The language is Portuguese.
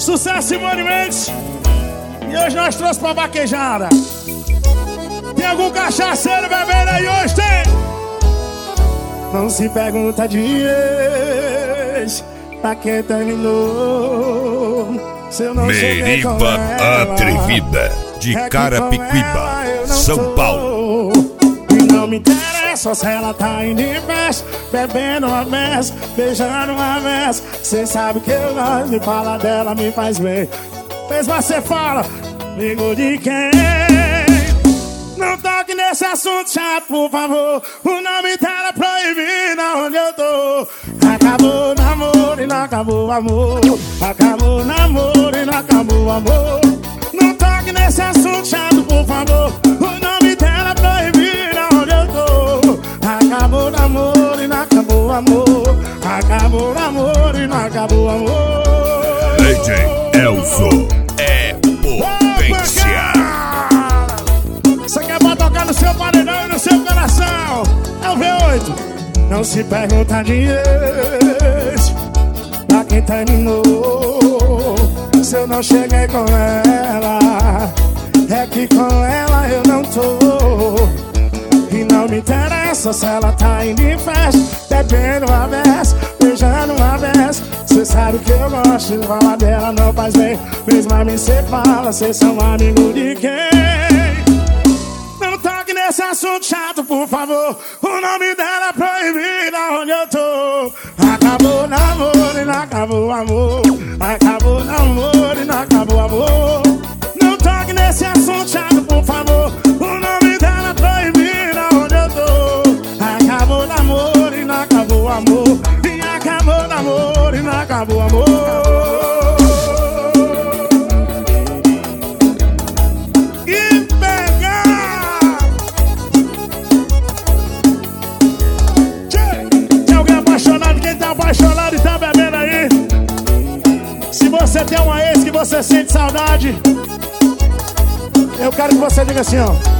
Sucesso, Simone Mendes. E hoje nós trouxemos pra vaquejada. Tem algum cachaceiro bebendo aí hoje? Tem? Não se pergunta de ex pra quem terminou. Se eu não cheguei com Meriba ela, Atrevida, de Carapicuíba, São Paulo. E não me interessa se ela tá indo em festa, bebendo uma mesa, beijando uma mesa. Cê sabe que eu gosto de falar dela, me faz bem. Mas você fala, amigo de quem? Não toque nesse assunto chato, por favor. O nome dela é proibido onde eu tô. Acabou o namoro e não acabou o amor. Acabou o namoro e não acabou o amor. Não toque nesse assunto chato, por favor. O nome dela é proibido onde eu tô. Acabou o namoro e não acabou o amor. Acabou o namoro e não acabou o amor. DJ Elzo é potência. Você quer pra tocar no seu paredão e no seu coração? É o V8. Não se pergunta de ex pra quem terminou. Se eu não cheguei com ela, é que com ela eu não tô. E não me interessa se ela tá indo em festa, bebendo uma vez, beijando uma vez. Cê sabe que eu gosto de falar dela, não faz bem. Mesmo a mim cê fala, cês são amigo de quem? Não toque nesse assunto chato, por favor. O nome dela é proibido onde eu tô. Acabou o namoro e não acabou o amor. Acabou o namoro e não acabou o amor. Não toque nesse assunto chato, por favor. O nome dela é proibido onde eu tô. Acabou o namoro e não acabou o amor. E acabou o namoro e não acabou o amor. Apaixonado e tá bebendo aí. Se você tem uma ex que você sente saudade, eu quero que você diga assim, ó.